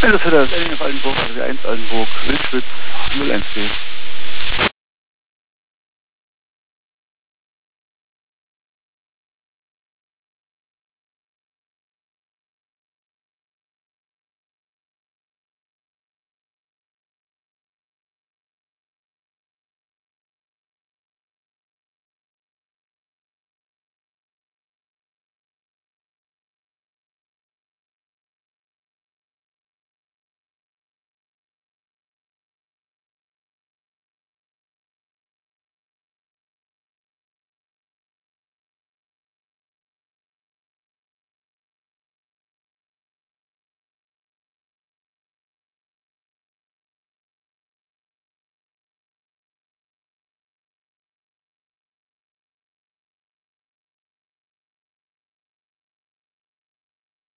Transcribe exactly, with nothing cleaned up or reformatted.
Das ist das Ending auf Altenburg, also eins Altenburg, Wildschwitz, null eins B.